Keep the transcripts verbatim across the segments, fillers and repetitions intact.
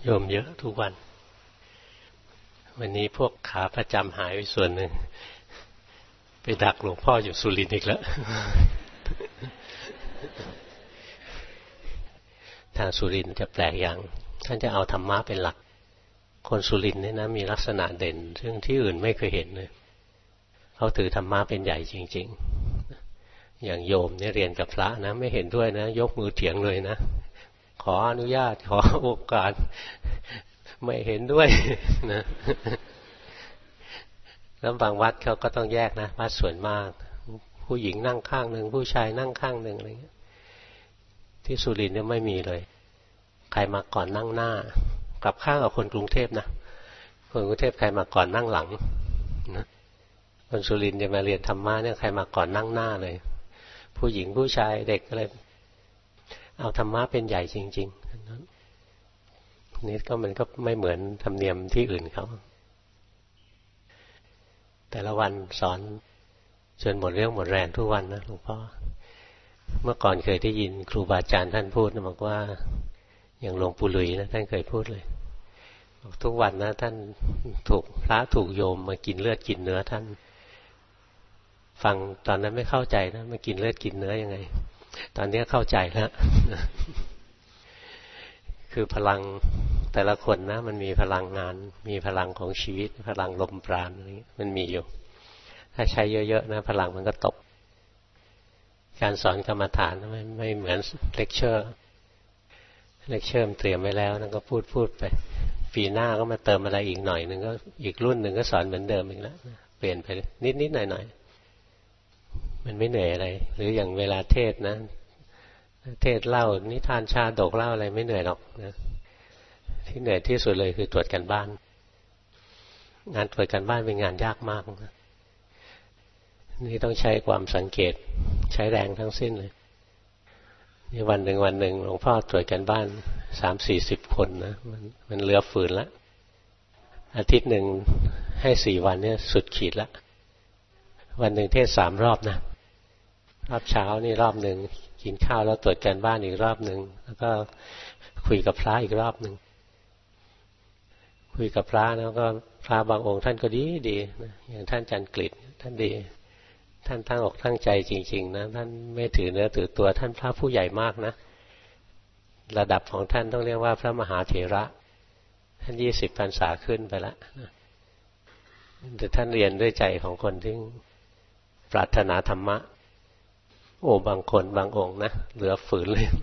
โยมเยอะทุกวันวันนี้พวกขาประจำหายไปส่วนหนึ่งไปดักหลวงพ่ออยู่สุรินทร์อีกแล้วทางสุรินทร์จะแปลกอย่างท่านจะเอาธรรมะเป็นหลักคนสุรินทร์นี่นะมีลักษณะเด่นซึ่งที่อื่นไม่เคยเห็นเลยเขาถือธรรมะเป็นใหญ่จริงๆอย่างโยมเนี่ยเรียนกับพระนะไม่เห็นด้วยนะยกมือเถียงเลยนะขออนุญาตขอโอกาสไม่เห็นด้วยนะแล้วบางวัดเขาก็ต้องแยกนะวัดส่วนมากผู้หญิงนั่งข้างหนึ่งผู้ชายนั่งข้างหนึ่งอะไรเงี้ยที่สุรินทร์เนี่ยไม่มีเลยใครมาก่อนนั่งหน้ากลับข้างกับคนกรุงเทพนะคนกรุงเทพใครมาก่อนนั่งหลังนะคนสุรินทร์จะมาเรียนธรรมะเนี่ยใครมาก่อนนั่งหน้าเลยผู้หญิงผู้ชายเด็กอะไรเอาธรรมะเป็นใหญ่จริงๆนี่ก็มันก็ไม่เหมือนธรรมเนียมที่อื่นเขาแต่ละวันสอนจนหมดเรื่องหมดแรงทุกวันนะหลวงพ่อเมื่อก่อนเคยได้ยินครูบาอาจารย์ท่านพูดนะบอกว่าอย่างหลวงปู่หลุยนะท่านเคยพูดเลยบอกทุกวันนะท่านถูกพระถูกโยมมากินเลือดกินเนื้อท่านฟังตอนนั้นไม่เข้าใจนะมากินเลือดกินเนื้อยังไงตอนนี้เข้าใจแล้วคือพลังแต่ละคนนะมันมีพลังงานมีพลังของชีวิตพลังลมปราณอะไรเงี้ยมันมีอยู่ถ้าใช้เยอะๆนะพลังมันก็ตกการสอนกรรมฐานไม่ไม่เหมือนเลคเชอร์เลคเชอร์เตรียมไว้แล้วนั่นก็พูดพูดไปปีหน้าก็มาเติมอะไรอีกหน่อยนึงก็อีกรุ่นหนึ่งก็สอนเหมือนเดิมอีกแล้วเปลี่ยนไปนิดๆหน่อยๆมันไม่เหนื่อยอะไรหรืออย่างเวลาเทศนะเทศเล่านิทานชาดกเล่าอะไรไม่เหนื่อยหรอกนะที่เหนื่อยที่สุดเลยคือตรวจการบ้านงานตรวจการบ้านเป็นงานยากมากนะนี่ต้องใช้ความสังเกตใช้แรงทั้งสิ้นเลยนี่วันหนึ่งวันหนึ่งหลวงพ่อตรวจการบ้านสามสี่สิบคนนะมันมันเหลือฝืนละอาทิตย์หนึ่งให้สี่วันเนี่ยสุดขีดละวันหนึ่งเทศสามรอบนะรอบเช้านี่รอบหนึ่งกินข้าวแล้วตรวจการบ้านอีกรอบหนึ่งแล้วก็คุยกับพระอีกรอบหนึ่งคุยกับพระแล้วก็พระบางองค์ท่านก็ดีดีนะอย่างท่านจันกฤษท่านดีท่านตั้งอกตั้งใจจริงๆนะท่านไม่ถือเนื้อถือตัวท่านพระผู้ใหญ่มากนะระดับของท่านต้องเรียกว่าพระมหาเถระท่านยี่สิบพรรษาขึ้นไปแล้วแต่ท่านเรียนด้วยใจของคนที่ปรารถนาธรรมะโอ้บางคนบางองค์นะเหลือฝืนเลย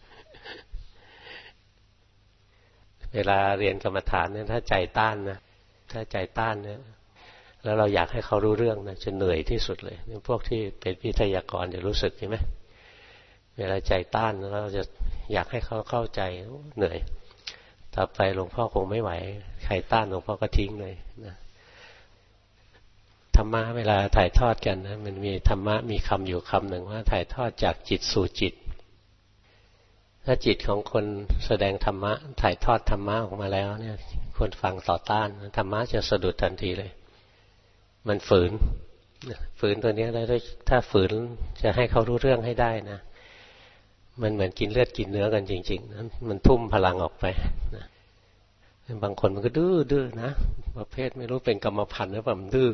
เวลาเรียนกรรมฐานเนี่ยถ้าใจต้านนะถ้าใจต้านเนี่ยแล้วเราอยากให้เขารู้เรื่องนะจะเหนื่อยที่สุดเลยนี่พวกที่เป็นวิทยากรจะรู้สึกใช่ไหมเวลาใจต้านเราจะอยากให้เขาเข้าใจเหนื่อยต่อไปหลวงพ่อคงไม่ไหวใครต้านหลวงพ่อก็ทิ้งเลยนะธรรมะเวลาถ่ายทอดกันนะมันมีธรรมะมีคำอยู่คำหนึ่งว่าถ่ายทอดจากจิตสู่จิตถ้าจิตของคนแสดงธรรมะถ่ายทอดธรรมะออกมาแล้วเนี่ยคนฟังต่อต้านธรรมะจะสะดุดทันทีเลยมันฝืนฝืนตัวนี้แล้วถ้าฝืนจะให้เขารู้เรื่องให้ได้นะมันเหมือนกินเลือดกินเนื้อกันจริงๆนะมันทุ่มพลังออกไปนะบางคนมันก็ดื้อดื้อนะประเภทไม่รู้เป็นกรรมพันธุ์หรือเปล่ามันดื้อ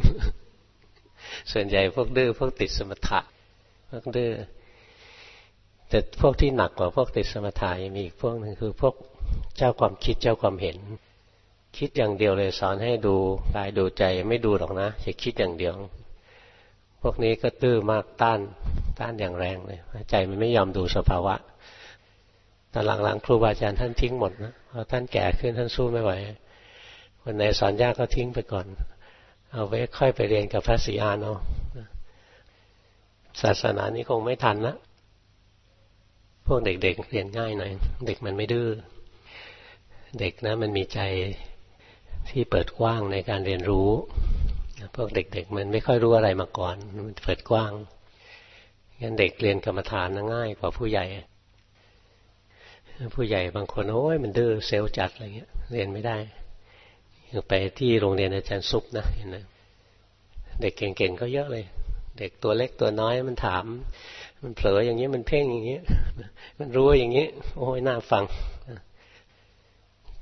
ส่วนใหญ่พวกดื้อพวกติดสมถะพวกดื้อแต่พวกที่หนักกว่าพวกติดสมถะมีอีกพวกหนึ่งคือพวกเจ้าความคิดเจ้าความเห็นคิดอย่างเดียวเลยสอนให้ดูกายดูใจไม่ดูหรอกนะจะคิดอย่างเดียวพวกนี้ก็ดื้อมากต้านต้านอย่างแรงเลยใจมันไม่ยอมดูสภาวะตอนหลังๆครูบาอาจารย์ท่านทิ้งหมดนะพอท่านแก่ขึ้นท่านสู้ไม่ไหววันไหนสอนยากก็ทิ้งไปก่อนเอาไว้ค่อยไปเรียนกับพระศรีอานเอาศาสนานี้คงไม่ทันนะพวกเด็กๆ เ, เรียนง่ายหน่อยเด็กมันไม่ดื้อเด็กนะมันมีใจที่เปิดกว้างในการเรียนรู้พวกเด็กๆมันไม่ค่อยรู้อะไรมาก่อนมันเปิดกว้างงั้นเด็กเรียนกรรมฐานง่ายกว่าผู้ใหญ่ผู้ใหญ่บางคนโอ้ยมันดื้อเซลล์จัดอะไรเงี้ยเรียนไม่ได้ไปที่โรงเรียนอาจารย์ซุปนะเห็นไหมเด็กเก่งๆก็เยอะเลยเด็กตัวเล็กตัวน้อยมันถามมันเผลออย่างนี้มันเพ่งอย่างนี้มันรู้อย่างนี้โอ้ยน่าฟัง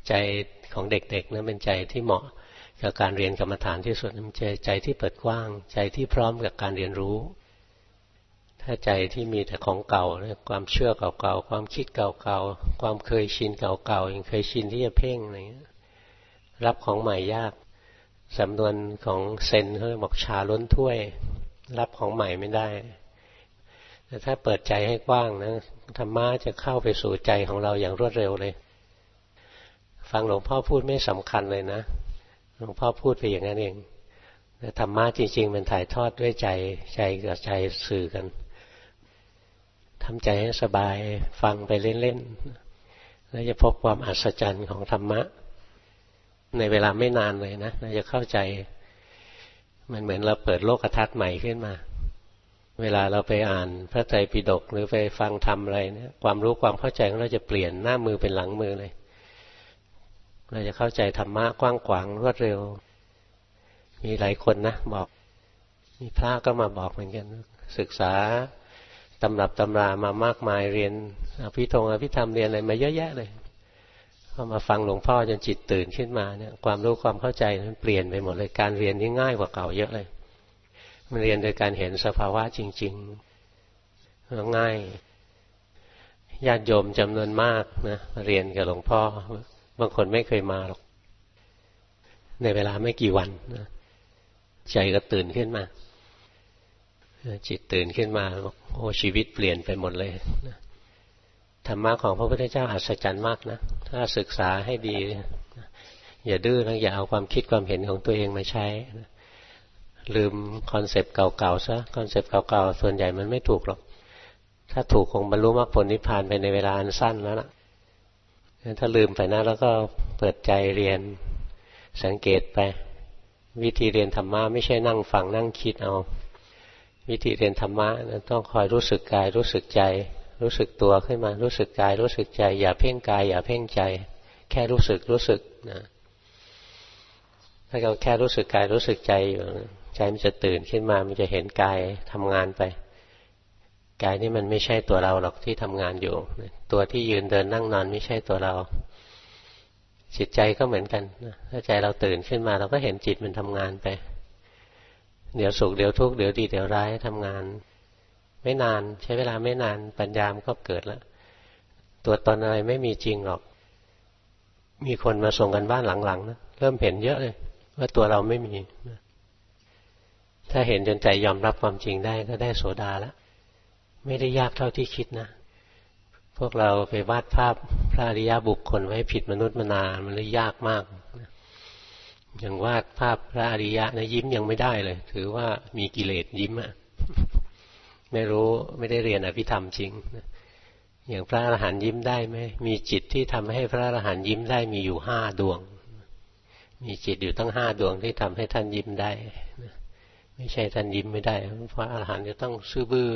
ใจของเด็กๆนะเป็นใจที่เหมาะกับการเรียนกรรมฐานที่สุดมันใจใจที่เปิดกว้างใจที่พร้อมกับการเรียนรู้ถ้าใจที่มีแต่ของเก่าความเชื่อเก่าๆความคิดเก่าๆความเคยชินเก่าๆยังเคยชินที่จะเพ่งอะไรเงี้ยรับของใหม่ยากสำนวนของเซนเขาบอกชาล้นถ้วยรับของใหม่ไม่ได้แต่ถ้าเปิดใจให้กว้างนะธรรมะจะเข้าไปสู่ใจของเราอย่างรวดเร็วเลยฟังหลวงพ่อพูดไม่สำคัญเลยนะหลวงพ่อพูดไปอย่างนั้นเองแต่ธรรมะจริงๆมันถ่ายทอดด้วยใจใจกับใจสื่อกันทำใจให้สบายฟังไปเล่นๆแล้วจะพบความอัศจรรย์ของธรรมะในเวลาไม่นานเลยนะเราจะเข้าใจมันเหมือนเราเปิดโลกทัศน์ใหม่ขึ้นมาเวลาเราไปอ่านพระไตรปิฎกหรือไปฟังธรรมอะไรเนี่ยความรู้ความเข้าใจของเราจะเปลี่ยนหน้ามือเป็นหลังมือเลยเราจะเข้าใจธรรมะกว้างขวางรวดเร็วมีหลายคนนะบอกมีพระก็มาบอกเหมือนกันศึกษาตำรับตำรามามากมายเรียนอภิธงอภิธรรมเรียนอะไรมาเยอะแยะเลยพอมาฟังหลวงพ่อจนจิตตื่นขึ้นมาเนี่ยความรู้ความเข้าใจมันเปลี่ยนไปหมดเลยการเรียนนี่ง่ายกว่าเก่าเยอะเลยมันเรียนโดยการเห็นสภาวะจริงๆง่ายญาติโยมจำนวนมากนะเรียนกับหลวงพ่อบางคนไม่เคยมาหรอกในเวลาไม่กี่วันนะใจก็ตื่นขึ้นมาจิตตื่นขึ้นมาโอ้ชีวิตเปลี่ยนไปหมดเลยนะธรรมะของพระพุทธเจ้าอัศจรรย์มากนะถ้าศึกษาให้ดีอย่าดื้อนะอย่าเอาความคิดความเห็นของตัวเองมาใช้นะลืมคอนเซปต์เก่าๆซะคอนเซปต์เก่าๆส่วนใหญ่มันไม่ถูกหรอกถ้าถูกคงบรรลุมรรคผลนิพพานไปในเวลาอันสั้นแล้วล่ะถ้าลืมไปนะแล้วก็เปิดใจเรียนสังเกตไปวิธีเรียนธรรมะไม่ใช่นั่งฟังนั่งคิดเอาวิธีเรียนธรรมะต้องคอยรู้สึกกายรู้สึกใจรู้สึกตัวขึ้นมารู้สึกกายรู้สึกใจอย่าเพ่งกายอย่าเพ่งใจแค่รู้สึกรู้สึกนะถ้าเราแค่รู้สึกกายรู้สึกใจอยู่ใจมันจะตื่นขึ้นมามันจะเห็นกายทำงานไปกายนี่มันไม่ใช่ตัวเราหรอกที่ทำงานอยู่ตัวที่ยืนเดินนั่งนอนไม่ใช่ตัวเราจิตใจก็เหมือนกันถ้าใจเราตื่นขึ้นมาเราก็เห็นจิตมันทำงานไปเดี๋ยวสุขเดี๋ยวทุกข์เดี๋ยวดีเดี๋ยวร้ายทำงานไม่นานใช้เวลาไม่นานปัญญามันก็เกิดแล้วตัวตนอะไรไม่มีจริงหรอกมีคนมาส่งกันบ้านหลังๆนะเริ่มเห็นเยอะเลยว่าตัวเราไม่มีถ้าเห็นจนใจยอมรับความจริงได้ก็ได้โสดาแล้วไม่ได้ยากเท่าที่คิดนะพวกเราไปวาดภาพพระอริยบุคคลไว้ผิดมนุษย์มนามันเลยยากมากอย่างวาดภาพพระอริยะนะยิ้มยังไม่ได้เลยถือว่ามีกิเลสยิ้มอ่ะไม่รู้ไม่ได้เรียนอภิธรรมจริงอย่างพระอรหันต์ยิ้มได้ไหมมีจิตที่ทำให้พระอรหันต์ยิ้มได้มีอยู่ห้าดวงมีจิตอยู่ตั้งห้าดวงที่ทำให้ท่านยิ้มได้ไม่ใช่ท่านยิ้มไม่ได้พระอรหันต์จะต้องซื่อบื้อ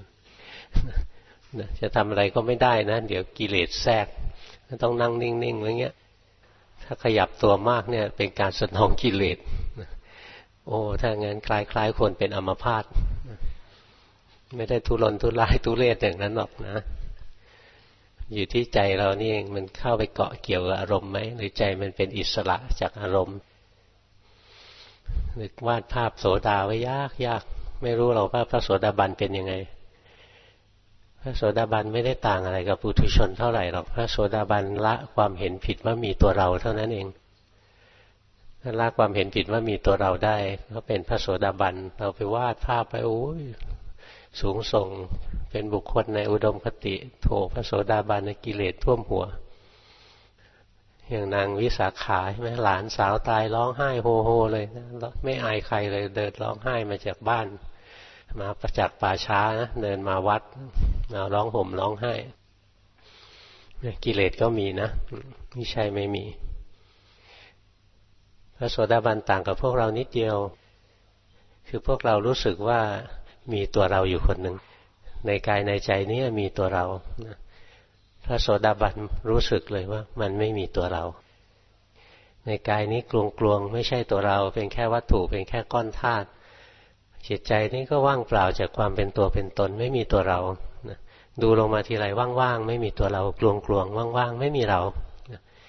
จะทำอะไรก็ไม่ได้นะเดี๋ยวกิเลสแทรกต้องนั่งนิ่งๆอะไรเงี้ยถ้าขยับตัวมากเนี่ยเป็นการสนองกิเลสโอ้ถ้างั้นคล้ายๆคนเป็นอัมพาตไม่ได้ทุรนทุรายทุเรศอย่างนั้นหรอกนะอยู่ที่ใจเรานี่เองมันเข้าไปเกาะเกี่ยวกับอารมณ์ไหมหรือใจมันเป็นอิสระจากอารมณ์นึกวาดภาพโสดาไว้ยากยากไม่รู้หรอกว่าพระโสดาบันเป็นยังไงพระโสดาบันไม่ได้ต่างอะไรกับปุถุชนเท่าไหร่หรอกพระโสดาบันละความเห็นผิดว่ามีตัวเราเท่านั้นเองละความเห็นผิดว่ามีตัวเราได้ก็เป็นพระโสดาบันเราไปวาดภาพไปโอ้ยสูงส่งเป็นบุคคลในอุดมคติโถพระโสดาบันกิเลสท่วมหัวอย่างนางวิสาขาใช่ไหมหลานสาวตายร้องไห้โฮโฮเลยนะไม่อายใครเลยเดินร้องไห้มาจากบ้านมาประจักษ์ป่าช้านะเดินมาวัดมาร้องห่มร้องไห้กิเลสก็มีนะไม่ใช่ไม่มีพระโสดาบันต่างกับพวกเรานิดเดียวคือพวกเรารู้สึกว่ามีตัวเราอยู่คนหนึ่งในกายในใจนี้มีตัวเราพระโสดาบันรู้สึกเลยว่ามันไม่มีตัวเราในกายนี้กลวงๆไม่ใช่ตัวเราเป็นแค่วัตถุเป็นแค่ก้อนธาตุจิตใจนี้ก็ว่างเปล่าจากความเป็นตัวเป็นตนไม่มีตัวเราดูลงมาทีไรว่างๆไม่มีตัวเรากลวงๆว่างๆไม่มีเรา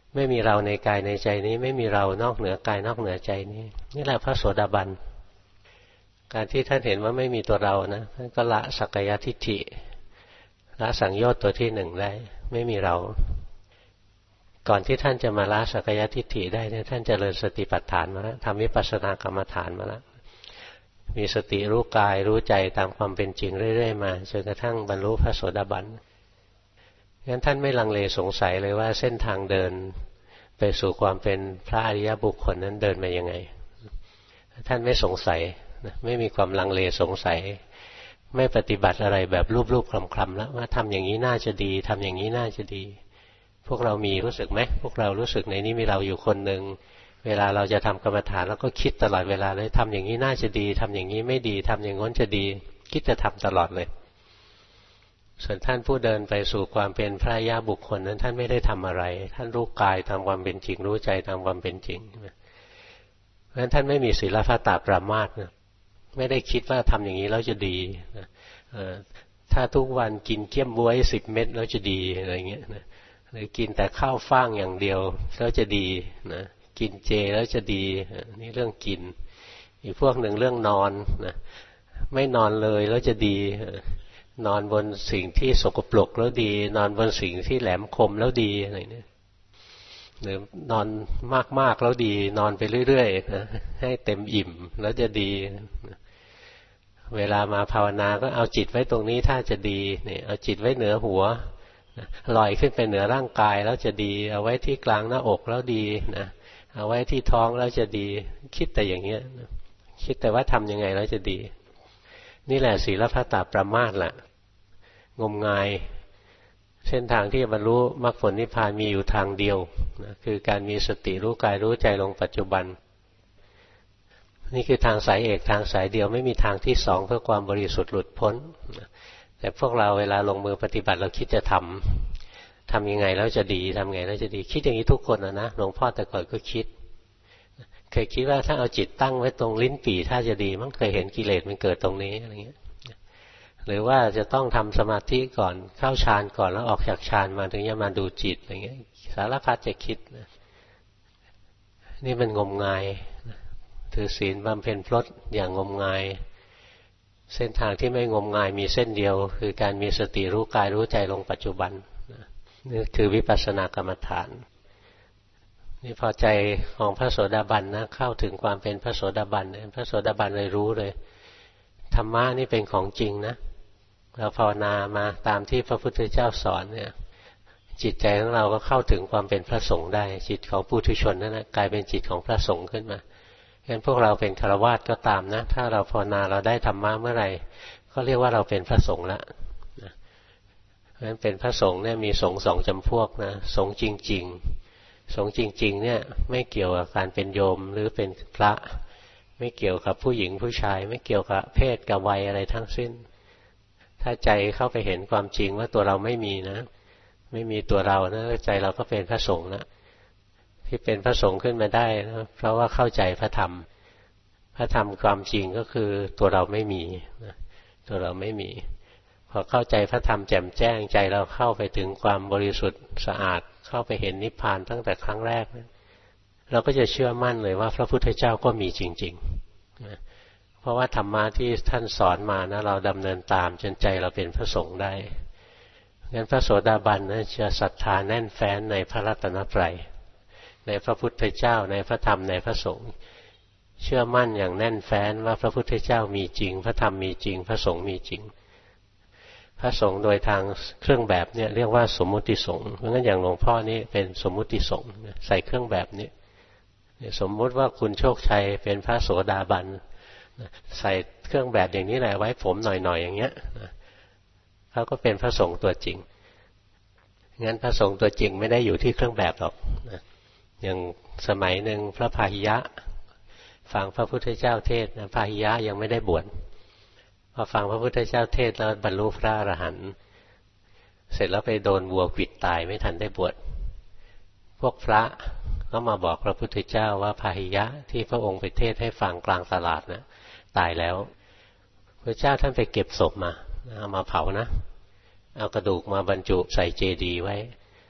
ไม่มีเราในกายในใจนี้ไม่มีเรานอกเหนือกายนอกเหนือใจนี้นี่แหละพระโสดาบันการที่ท่านเห็นว่าไม่มีตัวเรานะท่านก็ละสักกายทิฏฐิละสังโยชน์ตัวที่หนึ่งได้ไม่มีเราก่อนที่ท่านจะมาละสักกายทิฏฐิได้เนี่ยท่านเจริญสติปัฏฐานมาแล้วทำวิปัสสนากรรมฐานมาแล้วมีสติรู้กายรู้ใจตามความเป็นจริงเรื่อยๆมาจนกระทั่งบรรลุพระโสดาบันงั้นท่านไม่ลังเลสงสัยเลยว่าเส้นทางเดินไปสู่ความเป็นพระอริยบุคคลนั้นเดินมายังไงท่านไม่สงสัยไม่มีความลังเลสงสัยไม่ปฏิบัติอะไรแบบรูปๆคลำๆแล้วว่าทำอย่างนี้น่าจะดีทำอย่างนี้น่าจะดีพวกเรามีรู้สึกไหมพวกเรารู้สึกในนี้มีเราอยู่คนหนึ่งเวลาเราจะทำกรรมฐานแล้วก็คิดตลอดเวลาเลยทำอย่างนี้น่าจะดีทำอย่างนี้ไม่ดีทำอย่างง้นจะดีคิดจะทำตลอดเลยส่วนท่านผู้เดินไปสู่ความเป็นพระอริยบุคคลนั้นท่านไม่ได้ทำอะไรท่านรู้กายตามความเป็นจริงรู้ใจตามความเป็นจริงเพราะฉะนั้นท่านไม่มีศีลพัตตปรามาสนะไม่ได้คิดว่าทำอย่างนี้แล้วจะดีนะถ้าทุกวันกินเกี๊ยมบ๊วยสิบเม็ดแล้วจะดีอะไรเงี้ยนะหรือกินแต่ข้าวฟ่างอย่างเดียวแล้วจะดีนะกินเจแล้วจะดีนี่เรื่องกินอีกพวกหนึ่งเรื่องนอนนะไม่นอนเลยแล้วจะดีนอนบนสิ่งที่สกปรกแล้วดีนอนบนสิ่งที่แหลมคมแล้วดีอะไรเนี่ยหรือนอนมากๆแล้วดีนอนไปเรื่อยๆนะให้เต็มอิ่มแล้วจะดีเวลามาภาวนาก็เอาจิตไว้ตรงนี้ถ้าจะดีเนี่ยเอาจิตไว้เหนือหัวลอยขึ้นไปเหนือร่างกายแล้วจะดีเอาไว้ที่กลางหน้าอกแล้วดีนะเอาไว้ที่ท้องแล้วจะดีคิดแต่อย่างเงี้ยคิดแต่ว่าทำยังไงแล้วจะดีนี่แหละศีลพัตตปรามาสแหละงมงายเส้นทางที่จะบรรลุมรรคผลนิพพานมีอยู่ทางเดียวนะคือการมีสติรู้กายรู้ใจลงปัจจุบันนี่คือทางสายเอกทางสายเดียวไม่มีทางที่สองเพื่อความบริสุทธิ์หลุดพ้นแต่พวกเราเวลาลงมือปฏิบัติเราคิดจะทำทำยังไงแล้วจะดีทำไงแล้วจะดีคิดอย่างนี้ทุกคนนะนะหลวงพ่อแต่ก่อนก็คิดเคยคิดว่าถ้าเอาจิตตั้งไว้ตรงลิ้นปี่ถ้าจะดีมั้งเคยเห็นกิเลสมันเกิดตรงนี้อะไรเงี้ยหรือว่าจะต้องทำสมาธิก่อนเข้าฌานก่อนแล้วออกจากฌานมาถึงจะมาดูจิตอะไรเงี้ยสารพัดจะคิดนะนี่มันงมงายถือศีลบำเพ็ญพรตอย่างงมงายเส้นทางที่ไม่งมงายมีเส้นเดียวคือการมีสติรู้กายรู้ใจลงปัจจุบันนี่คือวิปัสสนากรรมฐานนี่พอใจของพระโสดาบันนะเข้าถึงความเป็นพระโสดาบันพระโสดาบันเลยรู้เลยธรรมะนี่เป็นของจริงนะเราภาวนามาตามที่พระพุทธเจ้าสอนเนี่ยจิตใจของเราก็เข้าถึงความเป็นพระสงฆ์ได้จิตของปุถุชนนั่นแหละกลายเป็นจิตของพระสงฆ์ขึ้นมางั้นพวกเราเป็นฆราวาสก็ตามนะถ้าเราภาวนาเราได้ธรรมะเมื่อไหร่ก็เรียกว่าเราเป็นพระสงฆ์ละนะเพราะฉะนั้นเป็นพระสงฆ์เนี่ยมีสงฆ์สองจำพวกนะสงฆ์จริงๆสงฆ์จริงๆเนี่ยไม่เกี่ยวกับการเป็นโยมหรือเป็นพระไม่เกี่ยวกับผู้หญิงผู้ชายไม่เกี่ยวกับเพศกับวัยอะไรทั้งสิ้นถ้าใจเข้าไปเห็นความจริงว่าตัวเราไม่มีนะไม่มีตัวเรานะใจเราก็เป็นพระสงฆ์นะที่เป็นพระสงฆ์ขึ้นมาได้นะเพราะว่าเข้าใจพระธรรมพระธรรมความจริงก็คือตัวเราไม่มีนะตัวเราไม่มีพอเข้าใจพระธรรมแจ่มแจ้งใจเราเข้าไปถึงความบริสุทธิ์สะอาดเข้าไปเห็นนิพพานตั้งแต่ครั้งแรกนะเราก็จะเชื่อมั่นเลยว่าพระพุทธเจ้าก็มีจริงๆนะเพราะว่าธรรมะที่ท่านสอนมานะเราดำเนินตามจนใจเราเป็นพระสงฆ์ได้งั้นพระโสดาบันนะจะศรัทธาแน่นแฟ้นในพระรัตนตรัยในพระพุทธเจ้าในพระธรรมในพระสงฆ์เชื่อมั่นอย่างแน่นแฟ้นว่าพระพุทธเจ้ามีจริงพระธรรมมีจริงพระสงฆ์มีจริงพระสงฆ์โดยทางเครื่องแบบเนี่ยเรียกว่าสมมุติสงฆ์เพราะงั้นอย่างหลวงพ่อนี่เป็นสมมุติสงฆ์ใส่เครื่องแบบนี้สมมุติว่าคุณโชคชัยเป็นพระโสดาบันใส่เครื่องแบบอย่างนี้แหละไว้ผมหน่อยๆอย่างเงี้ยเขาก็เป็นพระสงฆ์ตัวจริงงั้นพระสงฆ์ตัวจริงไม่ได้อยู่ที่เครื่องแบบหรอกอย่างสมัยหนึ่งพระพาหิยะฟังพระพุทธเจ้าเทศน์พาหิยะยังไม่ได้บวชพอฟังพระพุทธเจ้าเทศน์แล้วบรรลุพระอรหันต์เสร็จแล้วไปโดนวัวขวิดตายไม่ทันได้บวชพวกพระก็มาบอกพระพุทธเจ้าว่าพาหิยะที่พระองค์ไปเทศน์ให้ฟังกลางตลาดนะตายแล้วพระเจ้าท่านไปเก็บศพมาเอามาเผานะเอากระดูกมาบรรจุใส่เจดีย์ไว้พ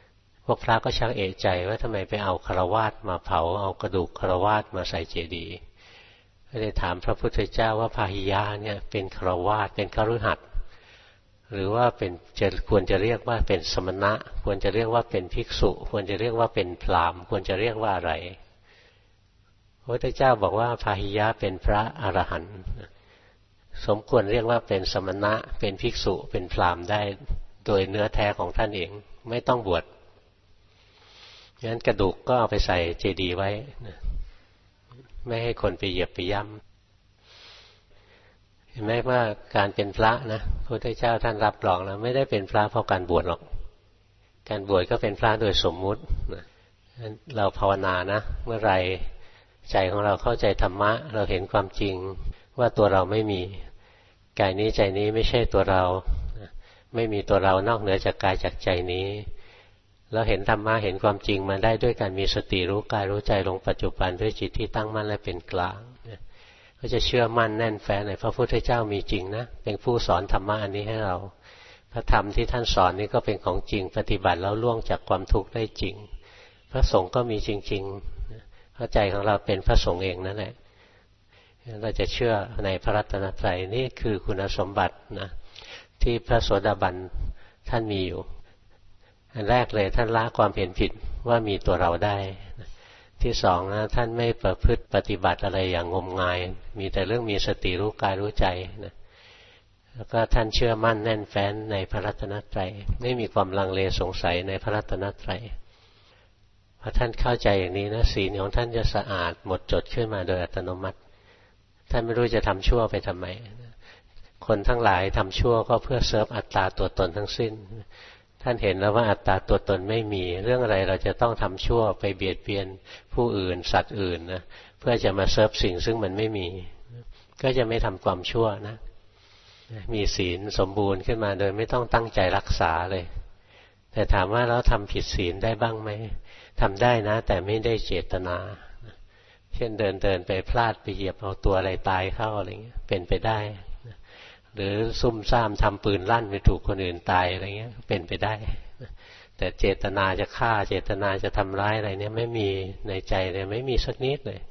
วกพระก็ชักเอะใจว่าทำไมไปเอาฆราวาสมาเผาเอากระดูกฆราวาสมาใส่เจดีย์ก็เลยถามพระพุทธเจ้าว่าพาหิยะเนี่ยเป็นฆราวาสเป็นคฤหัสถ์หรือว่าเป็นจะควรจะเรียกว่าเป็นสมณะควรจะเรียกว่าเป็นภิกษุควรจะเรียกว่าเป็นพราหมณ์ควรจะเรียกว่าอะไรพระพุทธเจ้าบอกว่าพาหิยะเป็นพระอรหันต์สมควรเรียกว่าเป็นสมณะเป็นภิกษุเป็นพราหมณ์ได้โดยเนื้อแท้ของท่านเองไม่ต้องบวชงั้นกระดูกก็เอาไปใส่เจดีย์ไว้ไม่ให้คนไปเหยียบไปย่ำเห็นไหมว่าการเป็นพระนะพระพุทธเจ้าท่านรับรองแล้วไม่ได้เป็นพระเพราะการบวชหรอกการบวชก็เป็นพระโดยสมมุติเราภาวนานะเมื่อไรใจของเราเข้าใจธรรมะเราเห็นความจริงว่าตัวเราไม่มีกายนี้ใจนี้ไม่ใช่ตัวเราไม่มีตัวเรานอกเหนือจากกายจากใจนี้เราเห็นธรรมะเห็นความจริงมาได้ด้วยการมีสติรู้กายรู้ใจลงปัจจุบันด้วยจิตที่ตั้งมั่นและเป็นกลางก็จะเชื่อมั่นแน่นแฟ้นในพระพุทธเจ้ามีจริงนะเป็นผู้สอนธรรมะอันนี้ให้เราพระธรรมที่ท่านสอนนี้ก็เป็นของจริงปฏิบัติแล้วล่วงจากความทุกข์ได้จริงพระสงฆ์ก็มีจริงๆพระใจของเราเป็นพระสงฆ์เองนั่นแหละเราจะเชื่อในพระรัตนตรัยนี่คือคุณสมบัตินะที่พระโสดาบันท่านมีอยู่อันแรกเลยท่านละความเห็นผิดว่ามีตัวเราได้ที่สองนะท่านไม่ประพฤติปฏิบัติอะไรอย่างงมงายมีแต่เรื่องมีสติรู้กายรู้ใจนะแล้วก็ท่านเชื่อมั่นแน่นแฟ้นในพระรัตนตรัยไม่มีความลังเลสงสัยในพระรัตนตรัยพอท่านเข้าใจอย่างนี้นะศีลของท่านจะสะอาดหมดจดขึ้นมาโดยอัตโนมัติท่านไม่รู้จะทำชั่วไปทำไมคนทั้งหลายทำชั่วก็เพื่อเซิร์ฟอัตตาตัวตนทั้งสิ้นท่านเห็นแล้วว่าอัตตาตัวตนไม่มีเรื่องอะไรเราจะต้องทำชั่วไปเบียดเบียนผู้อื่นสัตว์อื่นนะเพื่อจะมาเซิร์ฟสิ่งซึ่งมันไม่มีก็จะไม่ทำความชั่วนะมีศีลสมบูรณ์ขึ้นมาโดยไม่ต้องตั้งใจรักษาเลยแต่ถามว่าเราทำผิดศีลได้บ้างไหมทำได้นะแต่ไม่ได้เจตนาเช่นเดินเดินไปพลาดไปเหยียบเอาตัวอะไรตายเข้าอะไรเงี้ยเป็นไปได้หรือซุ่มซ่ามทำปืนลั่นไปถูกคนอื่นตายอะไรเงี้ยเป็นไปได้แต่เจตนาจะฆ่าเจตนาจะทำร้ายอะไรเนี่ยไม่มีในใจเลยไม่มีสักนิดเลย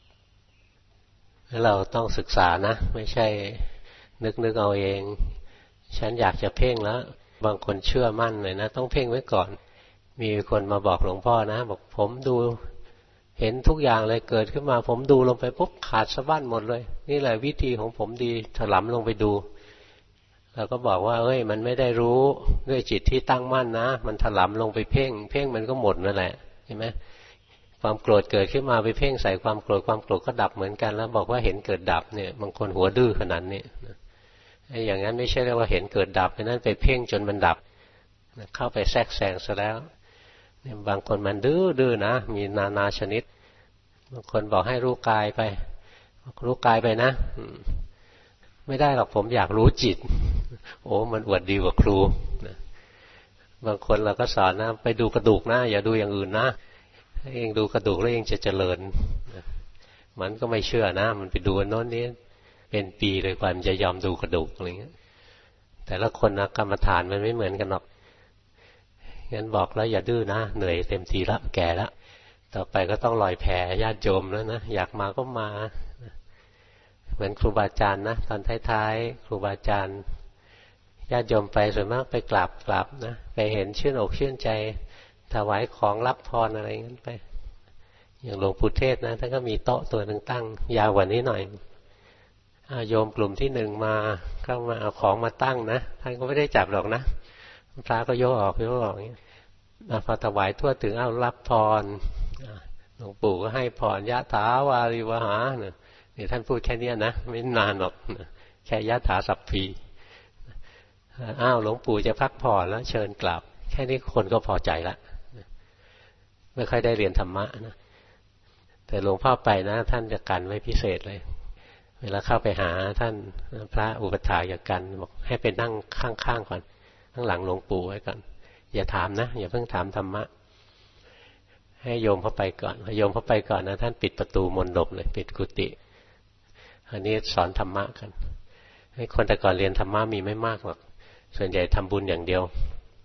แล้วเราต้องศึกษานะไม่ใช่นึกนึกเอาเองฉันอยากจะเพ่งแล้วบางคนเชื่อมั่นเลยนะต้องเพ่งไว้ก่อนมีคนมาบอกหลวงพ่อนะบอกผมดูเห็นทุกอย่างเลยเกิดขึ้นมาผมดูลงไปปุ๊บขาดสะบั้นหมดเลยนี่แหละวิธีของผมดีถลำลงไปดูเราก็บอกว่าเอ้ยมันไม่ได้รู้ด้วยจิตที่ตั้งมั่นนะมันถลำลงไปเพ่งเพ่งมันก็หมดนั่นแหละเห็นไหมความโกรธเกิดขึ้นมาไปเพ่งใส่ความโกรธความโกรธก็ดับเหมือนกันแล้วบอกว่าเห็นเกิดดับเนี่ยบางคนหัวดื้อขนาดนี้ไอ้อย่างนั้นไม่ใช่เรียกว่าเห็นเกิดดับเพราะนั้นไปเพ่งจนมันดับเข้าไปแทรกแซงซะแล้วเนี่ยบางคนมันดื้อดื้อนะมีนานาชนิดบางคนบอกให้รู้กายไปรู้กายไปนะไม่ได้หรอกผมอยากรู้จิตโอ้มันอวดดีกว่าครูนะบางคนเราก็สอนนะไปดูกระดูกนะอย่าดูอย่างอื่นนะถ้าเองดูกระดูกแล้วเองจะเจริญนะมันก็ไม่เชื่อนะมันไปดูโน้นนี้เป็นปีเลยกว่ามันจะยอมดูกระดูกอะไรเงี้ยแต่ละคนนะกรรมฐานมันไม่เหมือนกันหรอกงั้นบอกแล้วอย่าดื้อนะเหนื่อยเต็มทีละแก่แล้วต่อไปก็ต้องลอยแผ่ญาติโยมแล้วนะอยากมาก็มาเหมือนครูบาอาจารย์นะตอนท้ายๆครูบาอาจารย์ญาติโยมไปส่วนมากไปกราบกราบนะไปเห็นชื่นอกชื่นใจถวายของรับพรอะไรอย่างนั้นไปอย่างหลวงปู่เทศนะท่านก็มีโต๊ะตัวนึงตั้งยาวกว่านี้หน่อยโยมกลุ่มที่หนึ่งมาเข้ามาเอาของมาตั้งนะท่านก็ไม่ได้จับหรอกนะพระก็โยกออกโยกออกอย่างนี้พอถวายทั่วถึงเอารับพรหลวงปู่ก็ให้พรยะถาวาริวหาเนี่ยนี่ท่านพูดแค่นี้นะไม่นานหรอกแค่ยะถาสัพพีอ้าวหลวงปู่จะพักผ่อนแล้วเชิญกลับแค่นี้คนก็พอใจละไม่ค่อยได้เรียนธรรมะนะแต่หลวงพ่อไปนะท่านจะกันไว้พิเศษเลยเวลาเข้าไปหาท่านพระอุปถากอย่างกันบอกให้ไปนั่งข้างๆก่อนข้างหลังหลวงปู่ไว้ก่อนอย่าถามนะอย่าเพิ่งถามธรรมะให้โยมเข้าไปก่อนพอโยมเข้าไปก่อนนะท่านปิดประตูมณฑปเลยปิดกุฏิอันนี้สอนธรรมะกันให้คนแต่ก่อนเรียนธรรมะมีไม่มากหรอกส่วนใหญ่ทำบุญอย่างเดียว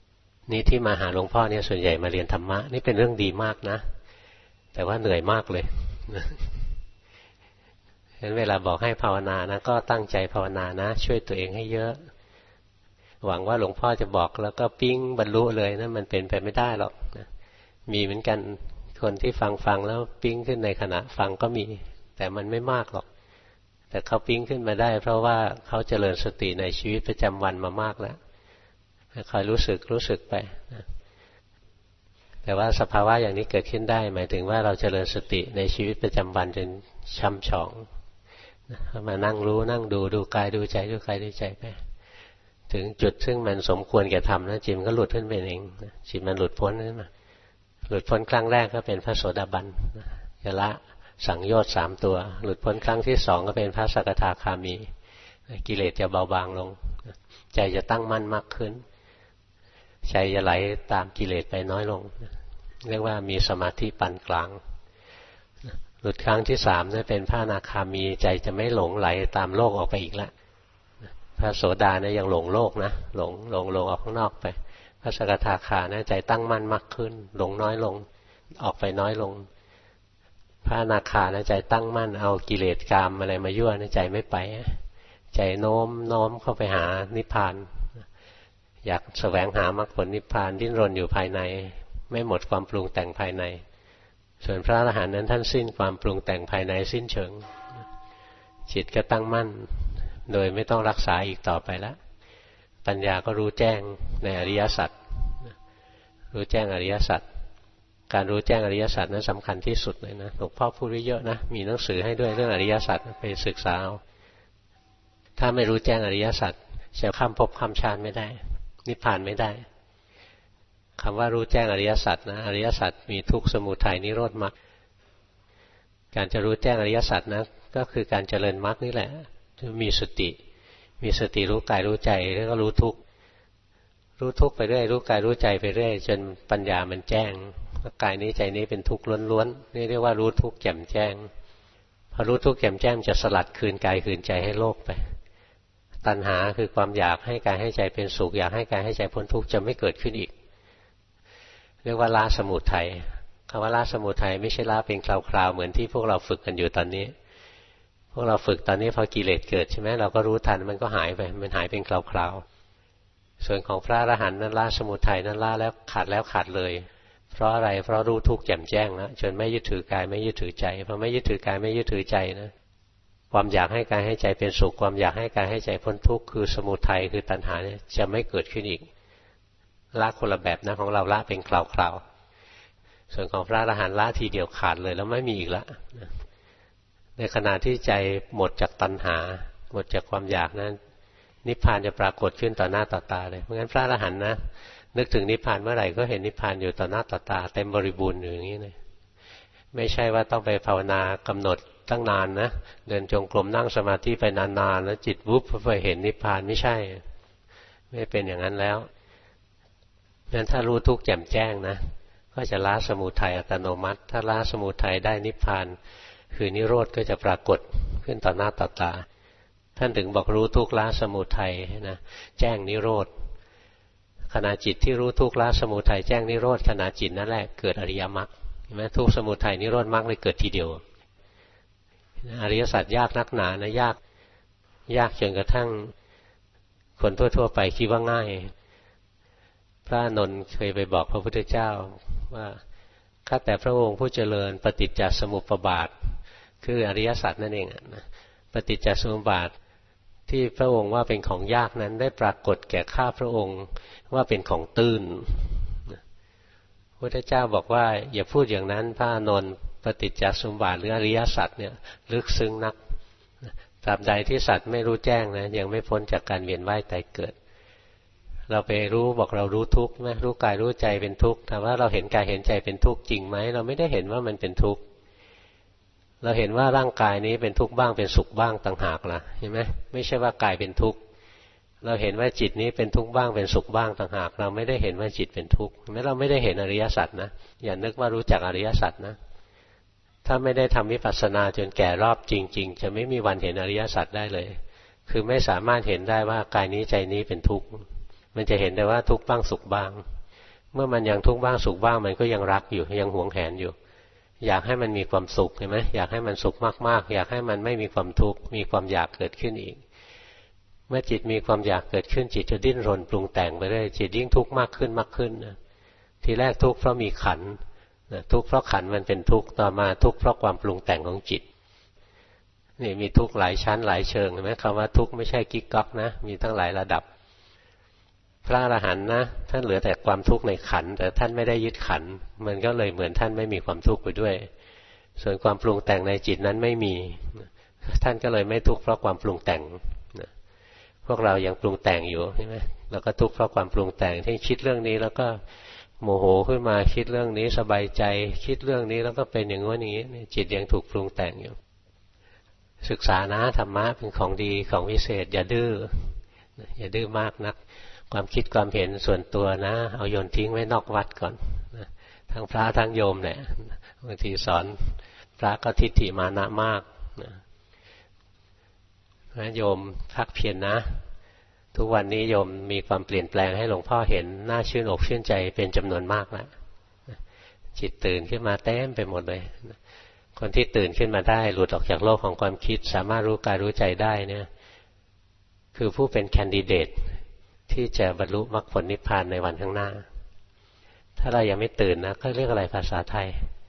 นี่ที่มาหาหลวงพ่อเนี่ยส่วนใหญ่มาเรียนธรรมะนี่เป็นเรื่องดีมากนะแต่ว่าเหนื่อยมากเลยฉะนั้นเวลาบอกให้ภาวนานะก็ตั้งใจภาวนานะช่วยตัวเองให้เยอะหวังว่าหลวงพ่อจะบอกแล้วก็ปิ๊งบรรลุเลยนะมันเป็นไปไม่ได้หรอกนะมีเหมือนกันคนที่ฟังฟังแล้วปิ๊งขึ้นในขณะฟังก็มีแต่มันไม่มากหรอกแต่เขาปิ๊งขึ้นมาได้เพราะว่าเขาเจริญสติในชีวิตประจำวันมามากแล้วคอยรู้สึกรู้สึกไปนะแต่ว่าสภาวะอย่างนี้เกิดขึ้นได้หมายถึงว่าเราเจริญสติในชีวิตประจำวันจนช่ำชองนะมานั่งรู้นั่งดูดูกายดูใจดูกายดูใจไปถึงจุดซึ่งมันสมควรแก่ทำนะจิตมันก็หลุดขึ้นไปเองจิตมันหลุดพ้นขึ้นมาหลุดพ้นครั้งแรกก็เป็นพระโสดาบันจะละสังโยชน์สามตัวหลุดพ้นครั้งที่สองก็เป็นพระสกทาคามีกิเลสจะเบาบางลงใจจะตั้งมั่นมากขึ้นใจจะไหลตามกิเลสไปน้อยลงเรียกว่ามีสมาธิปานกลางหลุดครั้งที่สามนั่นเป็นพระอนาคามีใจจะไม่หลงไหลตามโลกออกไปอีกแล้วพระโสดาเนี่ยยังหลงโลกนะหลงหลงหลงออกข้างนอกไปพระสกทาคานะใจตั้งมั่นมากขึ้นหลงน้อยลงออกไปน้อยลงพระอนาคานะใจตั้งมั่นเอากิเลสกามอะไรมายั่วนะใจไม่ไปใจโน้มน้อมเข้าไปหานิพพานอยากแสวงหามรรคผลนิพพานดิ้นรนอยู่ภายในไม่หมดความปรุงแต่งภายในส่วนพระอรหันต์นั้นท่านสิ้นความปรุงแต่งภายในสิ้นเชิงจิตก็ตั้งมั่นโดยไม่ต้องรักษาอีกต่อไปแล้วปัญญาก็รู้แจ้งในอริยสัจรู้แจ้งอริยสัจการรู้แจ้งอริยสัจนั้นสำคัญที่สุดเลยนะหลวงพ่อพูดไว้เยอะนะมีหนังสือให้ด้วยเรื่องอริยสัจไปศึกษาเอาถ้าไม่รู้แจ้งอริยสัจจะข้ามภพข้ามชาติไม่ได้นิพพานไม่ได้คำว่ารู้แจ้งอริยสัจนะอริยสัจมีทุกข์สมุทัยนิโรธมรรคการจะรู้แจ้งอริยสัจนะก็คือการเจริญมรรคนี่แหละมีสติมีสติรู้กายรู้ใจแล้วก็รู้ทุกข์รู้ทุกข์ไปเรื่อยรู้กายรู้ใจไปเรื่อยจนปัญญามันแจ้งว่ากายนี้ใจนี้เป็นทุกข์ล้วนๆนี่เรียกว่ารู้ทุกข์แจ่มแจ้งพอรู้ทุกข์แจ่มแจ้งจะสลัดคืนกายคืนใจให้โลกไปตัณหาคือความอยากให้กายให้ใจเป็นสุขอยากให้กายให้ใจพ้นทุกข์จะไม่เกิดขึ้นอีกเรียกว่าละสมุทัยคำว่าละสมุทัยไม่ใช่ละเป็นคราวๆเหมือนที่พวกเราฝึกกันอยู่ตอนนี้พวกเราฝึกตอนนี้พอกิเลสเกิดใช่ไหมเราก็รู้ทันมันก็หายไปมันหายเป็นคราวๆส่วนของพระอรหันต์นั้นละสมุทัยนั้นละแล้วขาดแล้วขาดเลยเพราะอะไรเพราะรู้ทุกข์แจ่มแจ้งแล้วจนไม่ยึดถือกายไม่ยึดถือใจพอไม่ยึดถือกายไม่ยึดถือใจนะความอยากให้กายให้ใจเป็นสุขความอยากให้กายให้ใจพ้นทุกข์คือสมุทัยคือตัณหาเนี่ยจะไม่เกิดขึ้นอีกละคนละแบบนะของเราละเป็นคราวๆส่วนของพระอรหันต์ละทีเดียวขาดเลยแล้วไม่มีอีกละในขณะที่ใจหมดจากตัณหาหมดจากความอยากนั้นนิพพานจะปรากฏขึ้นต่อหน้าต่อตาเลยเพราะงั้นพระอรหันต์นะนึกถึงนิพพานเมื่อไหร่ก็เห็นนิพพานอยู่ต่อหน้าต่อตาเต็มบริบูรณ์อยู่อย่างนี้เลยไม่ใช่ว่าต้องไปภาวนากำหนดตั้งนานนะเดินจงกรมนั่งสมาธิไปนานๆแล้วจิตวุบไปเห็นนิพพานไม่ใช่ไม่เป็นอย่างนั้นแล้วงั้นถ้ารู้ทุกข์แจ่มแจ้งนะก็จะละสมุทัยอัตโนมัติถ้าละสมุทัยได้นิพพานคือนิโรธก็จะปรากฏขึ้นต่อหน้าต่อตาท่านถึงบอกรู้ทุกข์ละสมุทัยนะแจ้งนิโรธขณะจิตที่รู้ทุกข์ละสมุทัยแจ้งนิโรธขณะจิตนั่นแหละเกิดอริยมรรคเห็นไหมทุกข์สมุทัยนิโรธมรรคเลยเกิดทีเดียวอริยสัจยากนักหนานะยากยากจนกระทั่งคนทั่วๆไปคิดว่าง่ายพระอานนท์เคยไปบอกพระพุทธเจ้าว่าข้าแต่พระองค์ผู้เจริญปฏิจจสมุปบาทคืออริยสัจนั่นเองนะปฏิจจสมุปบาทที่พระองค์ว่าเป็นของยากนั้นได้ปรากฏแก่ข้าพระองค์ว่าเป็นของตื้นพระพุทธเจ้าบอกว่าอย่าพูดอย่างนั้นพระอานนท์ปฏิจจสมุปบาทหรืออริยสัจเนี่ยลึกซึ้งนักตราบใดที่สัตว์ไม่รู้แจ้งนะยังไม่พ้นจากการเวียนว่ายตายเกิดเราไปรู้บอกเรารู้ทุกข์ไหมรู้กายรู้ใจเป็นทุกข์แต่ว่าเราเห็นกายเห็นใจเป็นทุกข์จริงไหมเราไม่ได้เห็นว่ามันเป็นทุกข์เราเห็นว่าร่างกายนี้เป็นทุกข์บ้างเป็นสุขบ้างต่างหากล่ะเห็นไหมไม่ใช่ว่ากายเป็นทุกข์เราเห็นว่าจิตนี้เป็นทุกข์บ้างเป็นสุขบ้างต่างหากเราไม่ได้เห็นว่าจิตเป็นทุกข์แม้เราไม่ได้เห็นอริยสัจนะอย่านึกว่ารู้จักอริยสัจนะถ้าไม่ได้ทำวิปัสสนาจนแก่รอบจริงๆจะไม่มีวันเห็นอริยสัจได้เลยคือไม่สามารถเห็นได้ว่ากายนี้ใจนี้เป็นทุกข์มันจะเห็นแต่ว่าทุกข์บ้างสุขบ้างเมื่อมันยังทุกข์บ้างสุขบ้างมันก็ยังรักอยู่ยังหวงแหนอยู่อยากให้มันมีความสุขเห็นไหมอยากให้มันสุขมากๆอยากให้มันไม่มีความทุกข์มีความอยากเกิดขึ้นอีกเมื่อจิตมีความอยากเกิดขึ้นจิตจะดิ้นรนปรุงแต่งไปเรื่อยจิตยิ่งทุกข์มากขึ้นมากขึ้นนะทีแรกทุกข์เพราะมีขันธ์ทุกข์เพราะขันธ์มันเป็นทุกข์ต่อมาทุกข์เพราะความปรุงแต่งของจิตนี่มีทุกข์หลายชั้นหลายเชิงเห็นไหมคำว่าทุกข์ไม่ใช่กิ๊กก๊อกนะมีทั้งหลายระดับพระอรหันต์นะท่านเหลือแต่ความทุกข์ในขันธ์แต่ท่านไม่ได้ยึดขันธ์มันก็เลยเหมือนท่านไม่มีความทุกข์ไปด้วยส่วนความปรุงแต่งในจิตนั้นไม่มีท่านก็เลยไม่ทุกข์เพราะความปรุงแต่งพวกเรายังปรุงแต่งอยู่ใช่ไหมเราก็ทุกข์เพราะความปรุงแต่งที่คิดเรื่องนี้แล้วก็โมโหขึ้นมาคิดเรื่องนี้สบายใจคิดเรื่องนี้แล้วก็เป็นอย่างงี้อย่างนี้จิตยังถูกปรุงแต่งอยู่ศึกษานะธรรมะเป็นของดีของวิเศษอย่าดื้ออย่าดื้อมากนักความคิดความเห็นส่วนตัวนะเอาโยนทิ้งไว้นอกวัดก่อนทั้งพระทั้งโยมเนี่ยบางทีสอนพระก็ทิฏฐิมานะมากนะโยมพักเพียร น, นะทุกวันนี้โยมมีความเปลี่ยนแปลงให้หลวงพ่อเห็นน่าชื่นอกชื่นใจเป็นจำนวนมากแล้วจิตตื่นขึ้นมาเต็มไปหมดเลยคนที่ตื่นขึ้นมาได้หลุดออกจากโลกของความคิดสามารถรู้กายรู้ใจได้เนี่ยคือผู้เป็นแคนดิเดตที่จะบรรลุมรรคผลนิพพานในวันข้างหน้าถ้าเรายังไม่ตื่นนะก็เรียกอะไรภาษาไทย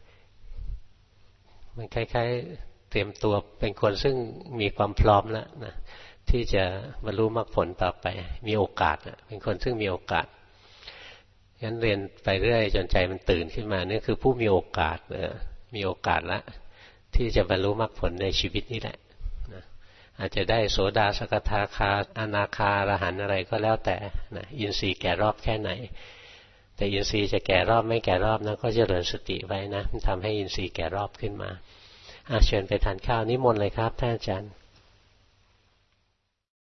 มันคล้ายๆเตรียมตัวเป็นคนซึ่งมีความพร้อมแล้วนะที่จะบรรลุมรรคผลต่อไปมีโอกาสนะเป็นคนซึ่งมีโอกาสงั้นเรียนไปเรื่อยจนใจมันตื่นขึ้นมานี่คือผู้มีโอกาสนะมีโอกาสแล้วที่จะบรรลุมรรคผลในชีวิตนี้แหละนะอาจจะได้โสดาสกทาคาอนาคาอรหันต์อะไรก็แล้วแต่นะอินทรีย์แก่รอบแค่ไหนแต่อินทรีย์จะแก่รอบไม่แก่รอบนะก็เจริญสติไว้นะมันทำให้อินทรีย์แก่รอบขึ้นมาเชิญไปทานข้าวนิมนต์เลยครับท่านอาจารย์